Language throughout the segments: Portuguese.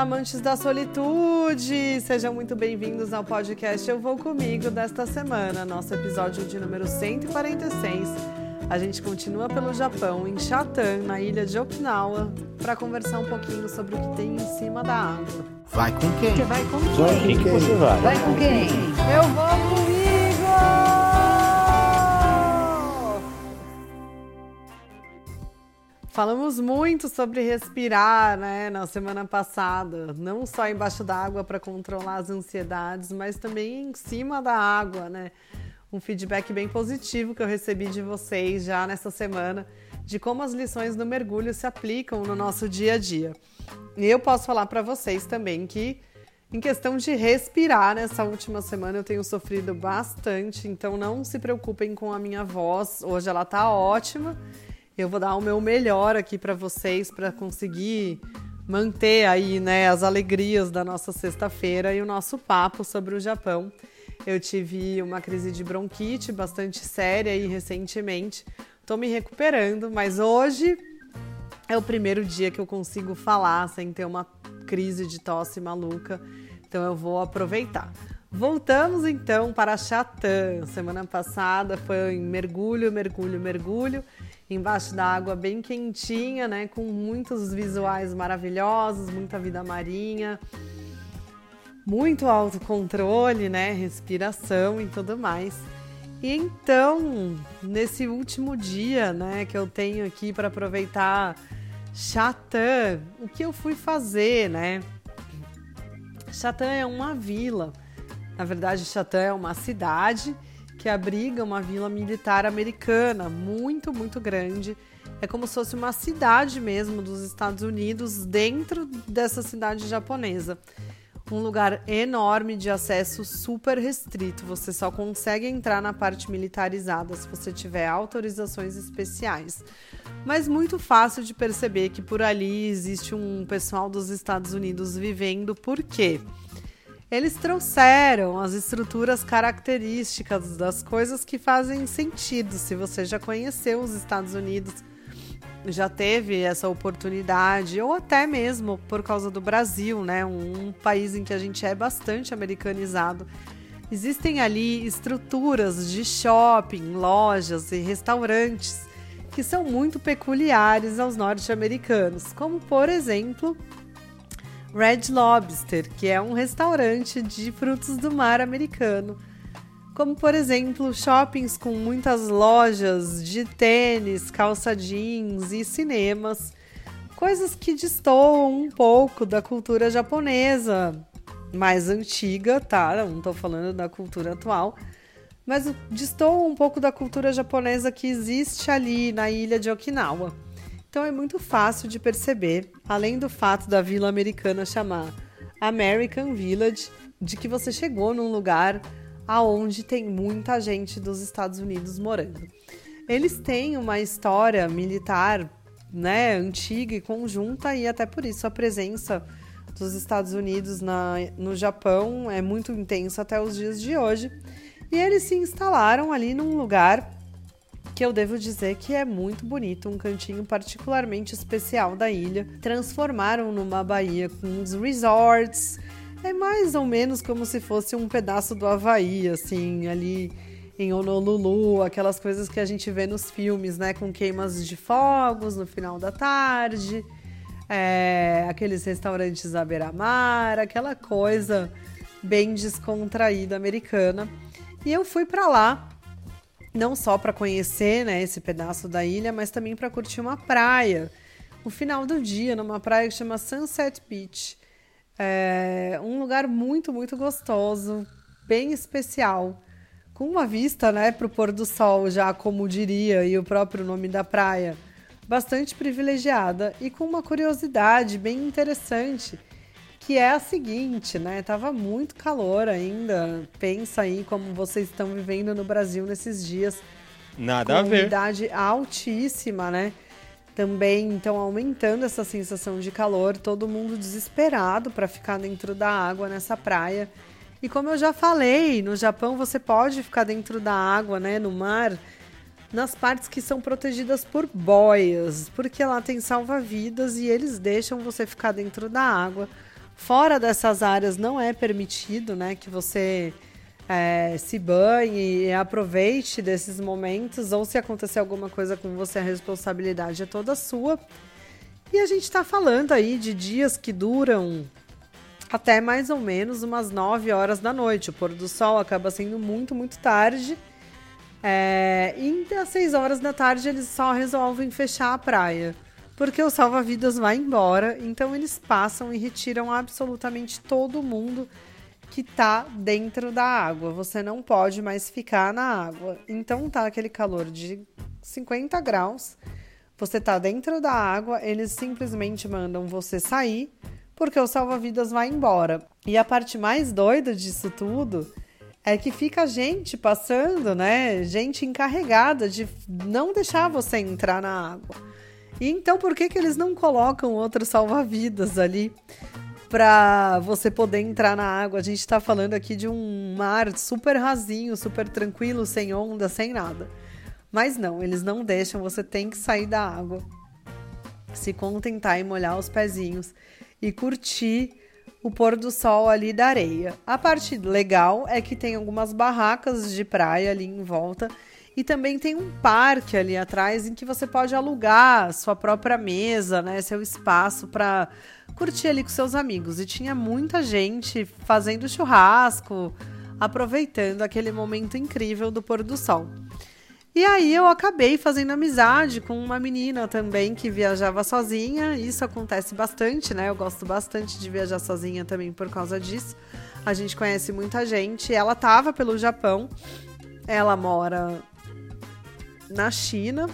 amantes da solitude! Sejam muito bem-vindos ao podcast Eu Vou Comigo desta semana, nosso episódio de número 146. A gente continua pelo Japão, em Chatham, na ilha de Okinawa, para conversar um pouquinho sobre o que tem em cima da água. Vai com quem? Você vai com quem? Vai com quem você vai? Vai com quem? Eu vou comigo! Falamos muito sobre respirar, né, na semana passada, não só embaixo d'água para controlar as ansiedades, mas também em cima da água, né? Um feedback bem positivo que eu recebi de vocês já nessa semana, de como as lições do mergulho se aplicam no nosso dia a dia. E eu posso falar para vocês também que, em questão de respirar, nessa última semana eu tenho sofrido bastante, então não se preocupem com a minha voz, hoje ela tá ótima. Eu vou dar o meu melhor aqui para vocês para conseguir manter aí, né, as alegrias da nossa sexta-feira e o nosso papo sobre o Japão. Eu tive uma crise de bronquite bastante séria aí recentemente. Tô me recuperando, mas hoje é o primeiro dia que eu consigo falar sem ter uma crise de tosse maluca. Então eu vou aproveitar. Voltamos então para Chatham. Semana passada foi mergulho, embaixo da água bem quentinha, né, com muitos visuais maravilhosos, muita vida marinha, muito autocontrole, né, respiração e tudo mais. E então, nesse último dia, né, que eu tenho aqui para aproveitar Chatham, o que eu fui fazer, né? Chatham é uma vila. Na verdade, Chatham é uma cidade que abriga uma vila militar americana muito, muito grande. É como se fosse uma cidade mesmo dos Estados Unidos dentro dessa cidade japonesa. Um lugar enorme de acesso super restrito. Você só consegue entrar na parte militarizada se você tiver autorizações especiais. Mas muito fácil de perceber que por ali existe um pessoal dos Estados Unidos vivendo. Por quê? Eles trouxeram as estruturas características das coisas que fazem sentido. Se você já conheceu os Estados Unidos, já teve essa oportunidade, ou até mesmo por causa do Brasil, né? Um país em que a gente é bastante americanizado. Existem ali estruturas de shopping, lojas e restaurantes que são muito peculiares aos norte-americanos, como, por exemplo, Red Lobster, que é um restaurante de frutos do mar americano. Como, por exemplo, shoppings com muitas lojas de tênis, calça jeans e cinemas. Coisas que destoam um pouco da cultura japonesa mais antiga, tá? Não estou falando da cultura atual. Mas destoam um pouco da cultura japonesa que existe ali na ilha de Okinawa. Então é muito fácil de perceber, além do fato da vila americana chamar American Village, de que você chegou num lugar aonde tem muita gente dos Estados Unidos morando. Eles têm uma história militar, né, antiga e conjunta, e até por isso a presença dos Estados Unidos no Japão é muito intensa até os dias de hoje. E eles se instalaram ali num lugar que eu devo dizer que é muito bonito, um cantinho particularmente especial da ilha. Transformaram numa baía com uns resorts, é mais ou menos como se fosse um pedaço do Havaí, assim, ali em Honolulu, aquelas coisas que a gente vê nos filmes, né, com queimas de fogos no final da tarde, aqueles restaurantes à beira-mar, aquela coisa bem descontraída americana. E eu fui para lá, não só para conhecer, né, esse pedaço da ilha, mas também para curtir uma praia. No final do dia, numa praia que chama Sunset Beach. É um lugar muito, muito gostoso, bem especial. Com uma vista, né, para o pôr do sol, já como diria, e o próprio nome da praia, bastante privilegiada. E com uma curiosidade bem interessante, que é a seguinte, né? Tava muito calor ainda. Pensa aí como vocês estão vivendo no Brasil nesses dias. Nada a ver. Com umidade altíssima, né? Também, então, aumentando essa sensação de calor. Todo mundo desesperado para ficar dentro da água nessa praia. E como eu já falei, no Japão você pode ficar dentro da água, né? No mar, nas partes que são protegidas por boias. Porque lá tem salva-vidas e eles deixam você ficar dentro da água Fora dessas áreas não é permitido, né, que você se banhe e aproveite desses momentos, ou se acontecer alguma coisa com você, a responsabilidade é toda sua. E a gente está falando aí de dias que duram até mais ou menos umas 9 horas da noite. O pôr do sol acaba sendo muito, muito tarde. E às 6 horas da tarde eles só resolvem fechar a praia, porque o salva-vidas vai embora. Então eles passam e retiram absolutamente todo mundo que tá dentro da água. Você não pode mais ficar na água. Então tá aquele calor de 50 graus, você tá dentro da água, eles simplesmente mandam você sair, porque o salva-vidas vai embora. E a parte mais doida disso tudo é que fica gente passando, né? Gente encarregada de não deixar você entrar na água. E então, por que eles não colocam outro salva-vidas ali para você poder entrar na água? A gente está falando aqui de um mar super rasinho, super tranquilo, sem onda, sem nada. Mas não, eles não deixam, você tem que sair da água, se contentar e molhar os pezinhos e curtir o pôr do sol ali da areia. A parte legal é que tem algumas barracas de praia ali em volta e também tem um parque ali atrás em que você pode alugar sua própria mesa, né, seu espaço para curtir ali com seus amigos. E tinha muita gente fazendo churrasco, aproveitando aquele momento incrível do pôr do sol. E aí eu acabei fazendo amizade com uma menina também que viajava sozinha. Isso acontece bastante, né? Eu gosto bastante de viajar sozinha também por causa disso. A gente conhece muita gente. Ela estava pelo Japão. Ela mora na China.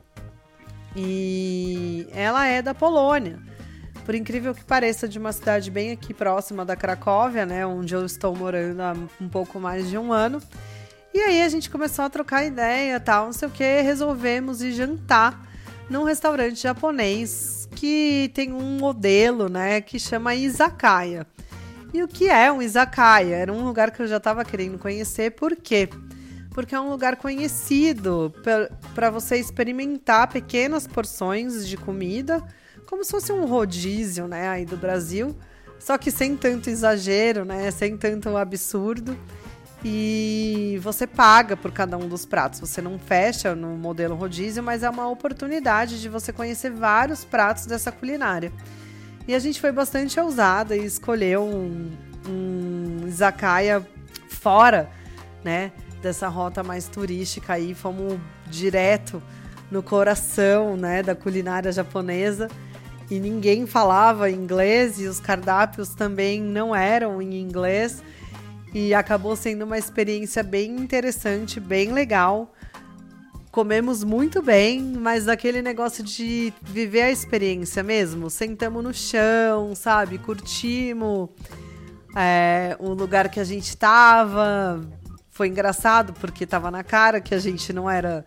E ela é da Polônia. Por incrível que pareça, de uma cidade bem aqui próxima da Cracóvia, né? Onde eu estou morando há um pouco mais de um ano. E aí a gente começou a trocar ideia, tal, não sei o que, resolvemos ir jantar num restaurante japonês que tem um modelo, né, que chama izakaya. E o que é um izakaya? Era um lugar que eu já estava querendo conhecer, por quê? Porque é um lugar conhecido para você experimentar pequenas porções de comida, como se fosse um rodízio, né, aí do Brasil, só que sem tanto exagero, né, sem tanto absurdo. E você paga por cada um dos pratos. Você não fecha no modelo rodízio, mas é uma oportunidade de você conhecer vários pratos dessa culinária. E a gente foi bastante ousada e escolheu um izakaya fora, né, dessa rota mais turística aí. Fomos direto no coração, né, da culinária japonesa. E ninguém falava inglês e os cardápios também não eram em inglês. E acabou sendo uma experiência bem interessante, bem legal. Comemos muito bem, mas aquele negócio de viver a experiência mesmo. Sentamos no chão, sabe? Curtimos o lugar que a gente estava. Foi engraçado porque estava na cara que a gente não era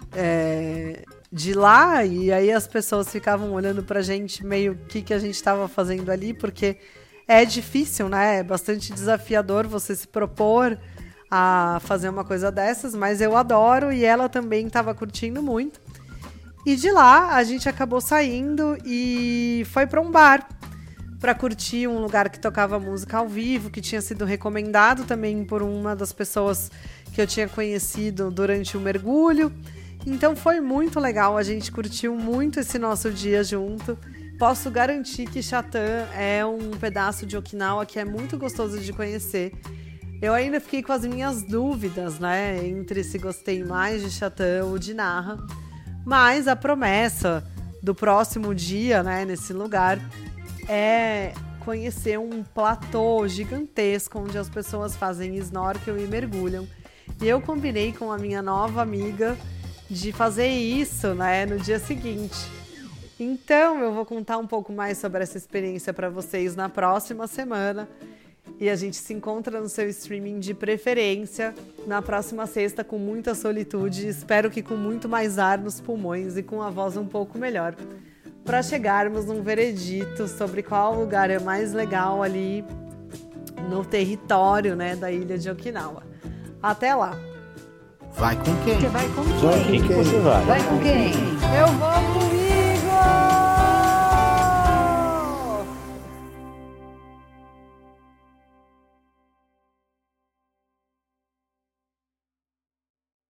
de lá. E aí as pessoas ficavam olhando pra gente meio o que a gente estava fazendo ali, porque é difícil, né? É bastante desafiador você se propor a fazer uma coisa dessas, mas eu adoro e ela também estava curtindo muito. E de lá a gente acabou saindo e foi para um bar para curtir um lugar que tocava música ao vivo, que tinha sido recomendado também por uma das pessoas que eu tinha conhecido durante o mergulho. Então foi muito legal, a gente curtiu muito esse nosso dia junto. Posso garantir que Chathan é um pedaço de Okinawa que é muito gostoso de conhecer. Eu ainda fiquei com as minhas dúvidas, né, entre se gostei mais de Chathan ou de Naha. Mas a promessa do próximo dia, né, nesse lugar, é conhecer um platô gigantesco onde as pessoas fazem snorkel e mergulham. E eu combinei com a minha nova amiga de fazer isso, né, no dia seguinte. Então, eu vou contar um pouco mais sobre essa experiência para vocês na próxima semana. E a gente se encontra no seu streaming de preferência na próxima sexta com muita solitude. Espero que com muito mais ar nos pulmões e com a voz um pouco melhor, para chegarmos num veredito sobre qual lugar é mais legal ali no território, né, da ilha de Okinawa. Até lá! Vai com quem? Você vai com Vai com quem? quem você vai? Vai com quem? Eu vou